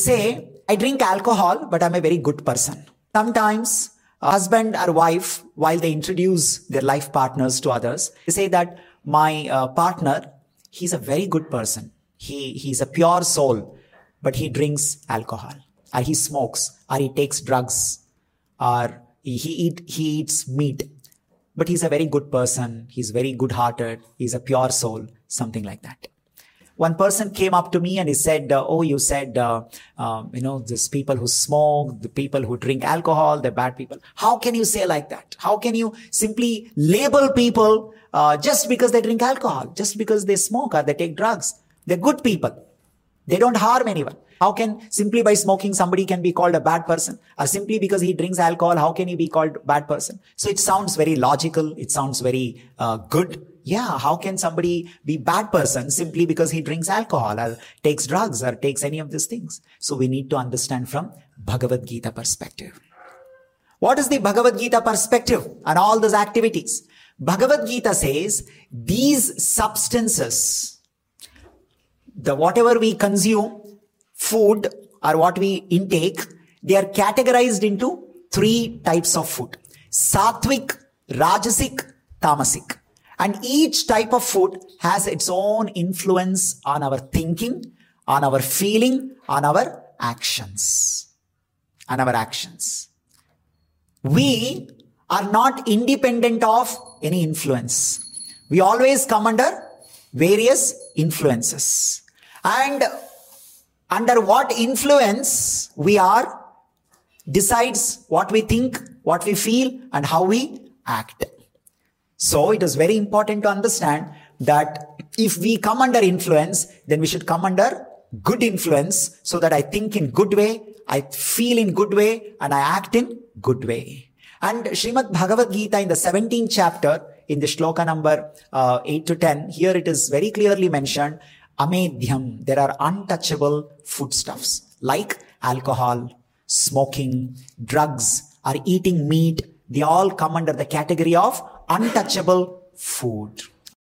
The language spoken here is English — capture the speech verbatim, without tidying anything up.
say, I drink alcohol, but I'm a very good person. Sometimes a husband or wife, while they introduce their life partners to others, they say that my uh, partner, he's a very good person. He, he's a pure soul, but he drinks alcohol, or he smokes, or he takes drugs, or he, he, eat, he eats meat. But he's a very good person. He's very good-hearted. He's a pure soul, something like that. One person came up to me and he said, uh, oh, you said, uh, uh, you know, these people who smoke, the people who drink alcohol, they're bad people. How can you say like that? How can you simply label people uh, just because they drink alcohol, just because they smoke or they take drugs? They're good people. They don't harm anyone. How can simply by smoking somebody can be called a bad person? Or simply because he drinks alcohol, how can he be called a bad person? So it sounds very logical. It sounds very uh, good. Yeah, how can somebody be bad person simply because he drinks alcohol or takes drugs or takes any of these things? So we need to understand from Bhagavad Gita perspective. What is the Bhagavad Gita perspective on all those activities? Bhagavad Gita says these substances, the whatever we consume, food or what we intake, they are categorized into three types of food. Sattvic, Rajasic, Tamasic. And each type of food has its own influence on our thinking, on our feeling, on our actions. On our actions. We are not independent of any influence. We always come under various influences. And under what influence we are decides what we think, what we feel, and how we act. So it is very important to understand that if we come under influence, then we should come under good influence so that I think in good way, I feel in good way, and I act in good way. And Srimad Bhagavad Gita in the seventeenth chapter, in the shloka number uh, eight to ten, here it is very clearly mentioned, Amedhyam, there are untouchable foodstuffs like alcohol, smoking, drugs, or eating meat. They all come under the category of untouchable food.